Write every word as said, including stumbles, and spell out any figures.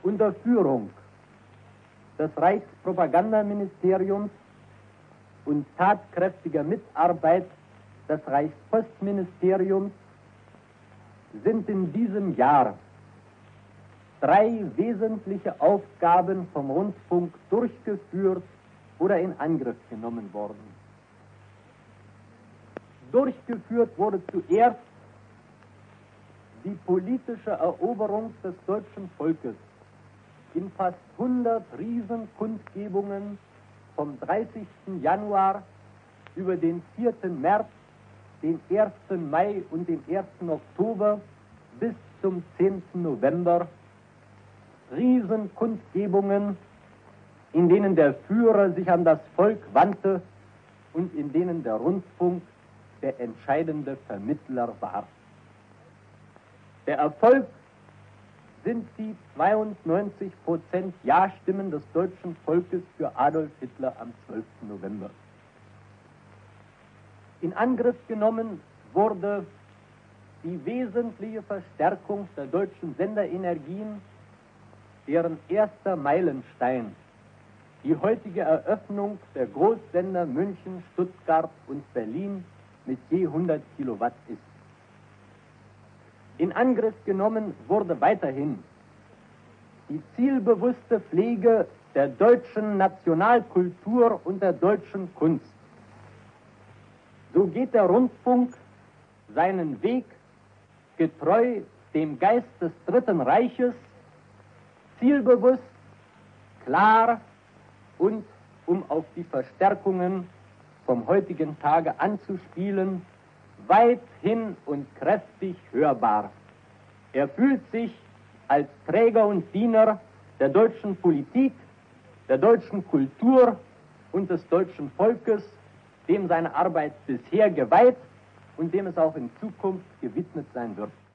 unter Führung des Reichspropagandaministeriums und tatkräftiger Mitarbeit des Reichspostministeriums sind in diesem Jahr drei wesentliche Aufgaben vom Rundfunk durchgeführt oder in Angriff genommen worden. Durchgeführt wurde zuerst die politische Eroberung des deutschen Volkes in fast hundert Riesenkundgebungen vom dreißigsten Januar über den vierten März, den ersten Mai und den ersten Oktober bis zum zehnten November. Riesenkundgebungen, in denen der Führer sich an das Volk wandte und in denen der Rundfunk der entscheidende Vermittler war. Der Erfolg sind die zweiundneunzig Prozent Ja-Stimmen des deutschen Volkes für Adolf Hitler am zwölften November. In Angriff genommen wurde die wesentliche Verstärkung der deutschen Senderenergien, deren erster Meilenstein die heutige Eröffnung der Großsender München, Stuttgart und Berlin mit je hundert Kilowatt ist. In Angriff genommen wurde weiterhin die zielbewusste Pflege der deutschen Nationalkultur und der deutschen Kunst. So geht der Rundfunk seinen Weg getreu dem Geist des Dritten Reiches, zielbewusst, klar und, um auf die Verstärkungen vom heutigen Tage anzuspielen, weithin und kräftig hörbar. Er fühlt sich als Träger und Diener der deutschen Politik, der deutschen Kultur und des deutschen Volkes, dem seine Arbeit bisher geweiht und dem es auch in Zukunft gewidmet sein wird.